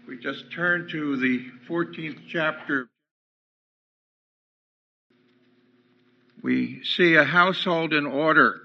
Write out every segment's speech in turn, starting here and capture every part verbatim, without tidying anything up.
We just turn to the fourteenth chapter. We see a household in order,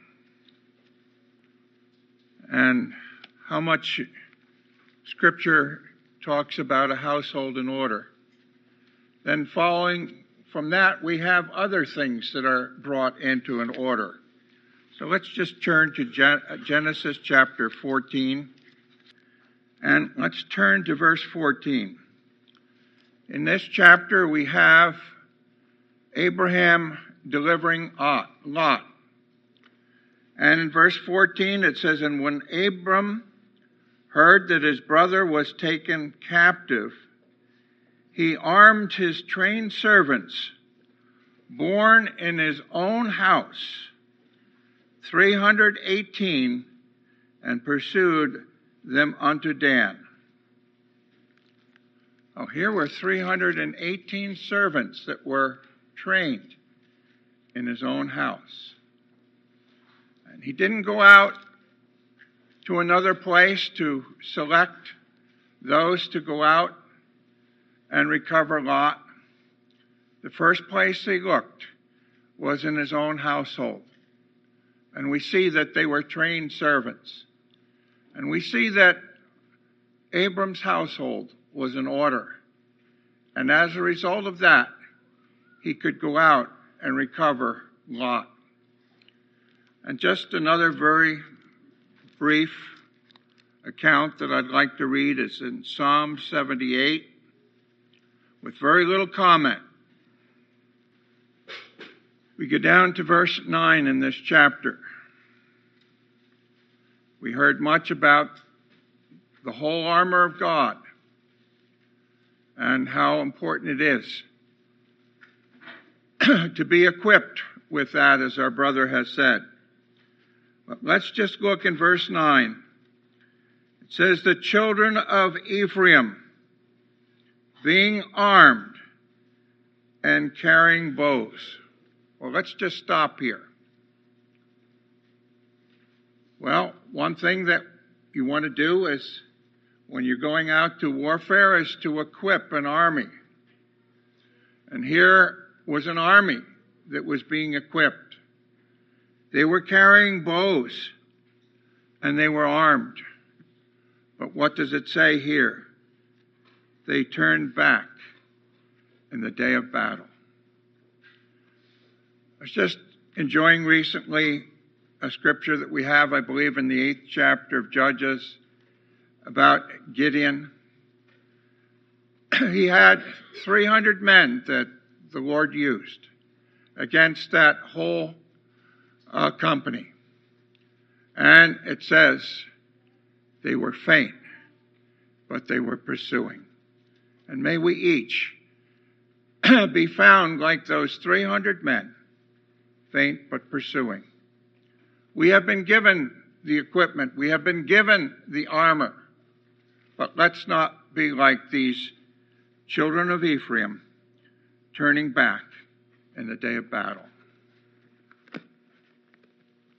and how much Scripture talks about a household in order. Then following from that, we have other things that are brought into an order. So let's just turn to Genesis chapter fourteen, and let's turn to verse fourteen. In this chapter, we have Abraham delivering Lot. And in verse fourteen, it says, "And when Abram heard that his brother was taken captive, he armed his trained servants, born in his own house, three hundred eighteen, and pursued them unto Dan." Oh, here were three hundred eighteen servants that were trained in his own house. And he didn't go out to another place to select those to go out and recover Lot. The first place they looked was in his own household. And we see that they were trained servants. And we see that Abram's household was in order. And as a result of that, he could go out and recover Lot. And just another very brief account that I'd like to read is in Psalm seventy-eight, with very little comment. We go down to verse nine in this chapter. We heard much about the whole armor of God and how important it is to be equipped with that, as our brother has said. But let's just look in verse nine. It says, "The children of Ephraim, being armed and carrying bows." Well, let's just stop here. Well, one thing that you want to do is, when you're going out to warfare, is to equip an army. And here was an army that was being equipped. They were carrying bows, and they were armed. But what does it say here? They turned back in the day of battle. I was just enjoying recently a scripture that we have, I believe, in the eighth chapter of Judges about Gideon. He had three hundred men that the Lord used against that whole uh, company. And it says they were faint, but they were pursuing. And may we each be found like those three hundred men, faint but pursuing. We have been given the equipment. We have been given the armor. But let's not be like these children of Ephraim, turning back in the day of battle.